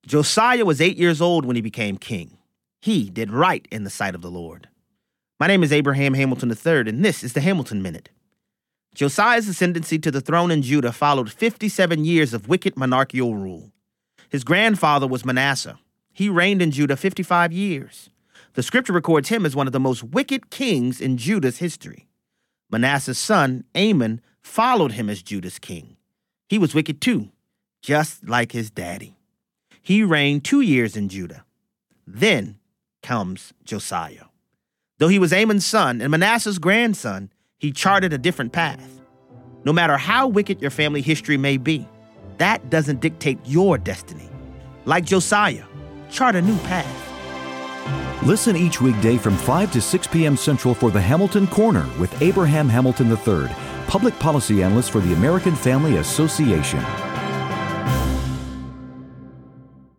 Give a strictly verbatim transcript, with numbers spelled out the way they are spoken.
Josiah was eight years old when he became king. He did right in the sight of the Lord. My name is Abraham Hamilton the third, and this is the Hamilton Minute. Josiah's ascendancy to the throne in Judah followed fifty-seven years of wicked monarchical rule. His grandfather was Manasseh. He reigned in Judah fifty-five years. The scripture records him as one of the most wicked kings in Judah's history. Manasseh's son, Amon, followed him as Judah's king. He was wicked too, just like his daddy. He reigned two years in Judah. Then comes Josiah. Though he was Amon's son and Manasseh's grandson, he charted a different path. No matter how wicked your family history may be, that doesn't dictate your destiny. Like Josiah, chart a new path. Listen each weekday from five to six p.m. Central for the Hamilton Corner with Abraham Hamilton the third, Public Policy Analyst for the American Family Association.